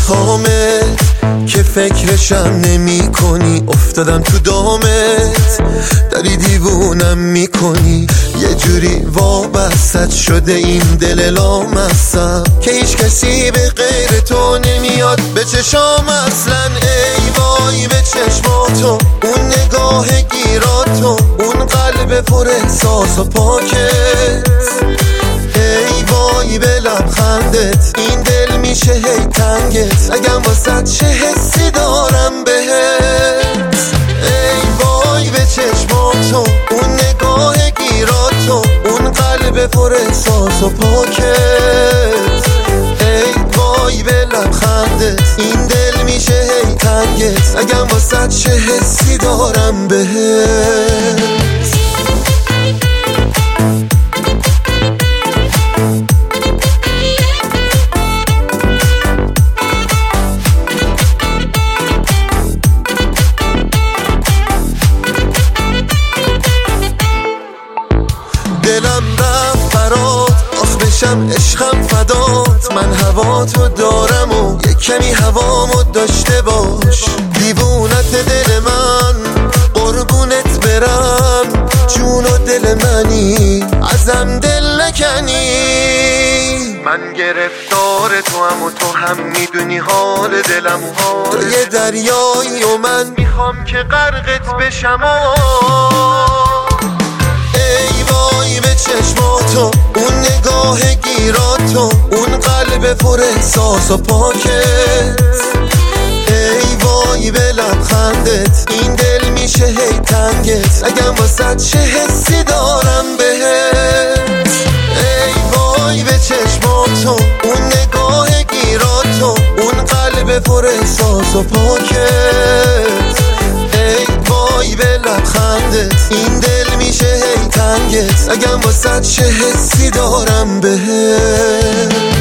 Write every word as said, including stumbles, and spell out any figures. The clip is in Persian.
نمیخوامت که فکرشم نمی کنی، افتادم تو دامت داری دیوونم میکنی. یه جوری وابستت شده این دل لامصب که هیچ کسی به غیر تو نمیاد به چشام اصلا. ای وای به چشماتو، اون نگاه گیراتو، اون قلب پر احساس و پاکت. ای وای به لبخندت، این دل میشه هی تنگت اگم واسه چه حسی دارم بهت. ای وای به چشماتو، اون نگاه گیراتو، اون قلب پر احساس و پاکت. ای وای به لبخندت، این دل میشه هی تنگت اگم واسه چه حسی دارم بهت. دلم رفت برات، آخ بشم عشقم فدات. من هوا تو دارم و یک کمی هوامو داشته باش. دیوونت دل من، قربونت برم، جون و دل منی، ازم دل نکنی. من گرفتار تو هم و تو هم میدونی حال دلم و حال. تو یه دریایی و من میخوام که غرقت بشم. ای وای به چشماتو، اون نگاه گیراتو، اون قلب پر احساس و پاکت. ای وای به لبخندت، این دل میشه هی تنگت اگم واسه چه حسی دارم بهت. ای وای به چشماتو، اون نگاه گیراتو، اون قلب پر احساس و پاکت. ای وای به لبخندت، این دل میشه هی تنگت اگم واسه چه حسی دارم بهت.